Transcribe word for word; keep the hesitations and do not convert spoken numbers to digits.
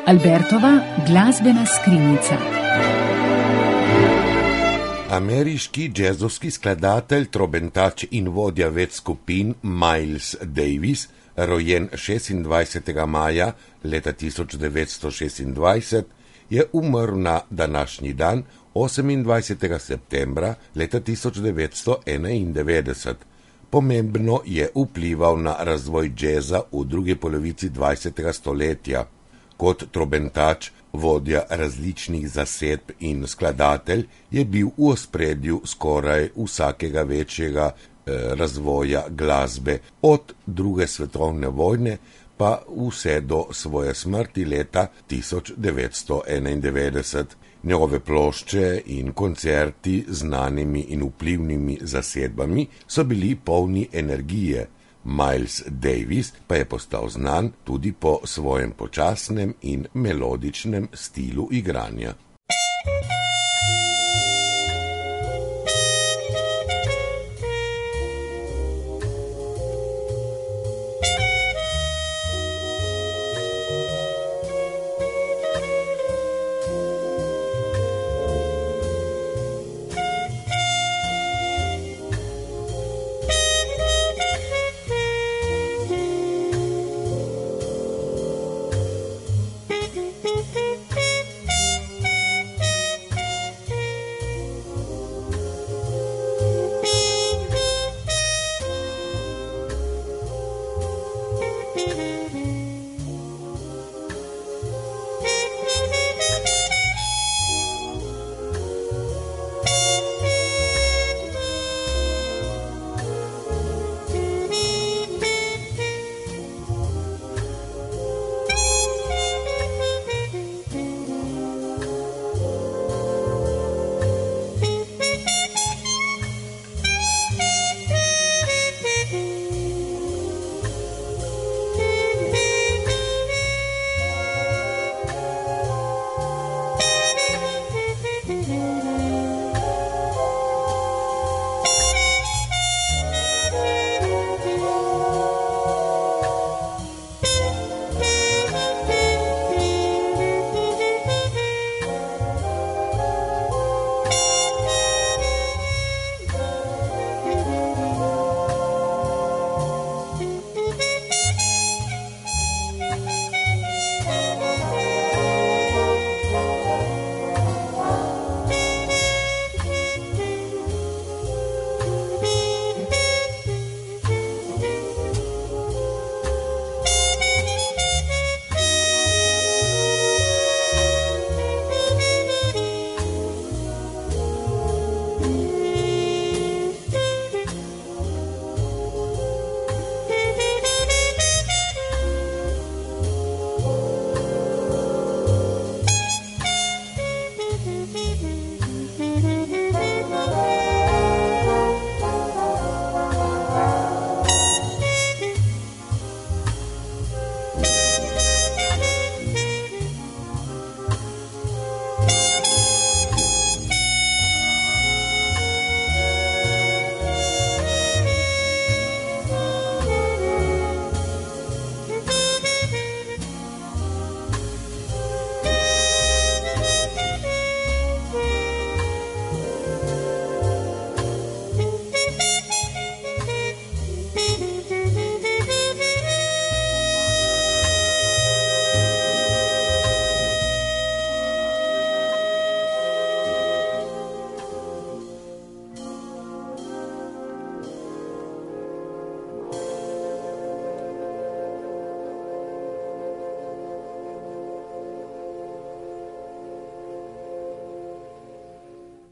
Albertova glasbena skrinjica. Ameriški džezovski skladatelj, trobentač in vodja več skupin Miles Davis, rojen šestindvajsetega maja leta tisoč devetsto šestindvajset, je umrl na današnji dan osemindvajsetega septembra leta tisoč devetsto enaindevetdeset. Pomembno je vplival na razvoj džeza v drugi polovici dvajsetega stoletja. Kot trobentač, vodja različnih zasedb in skladatelj je bil v ospredju skoraj vsakega večjega eh, razvoja glasbe od druge svetovne vojne pa vse do svoje smrti leta tisoč devetsto enaindevetdeset. Njegove plošče in koncerti z znanimi in vplivnimi zasedbami so bili polni energije. Miles Davis pa je postal znan tudi po svojem počasnem in melodičnem stilu igranja.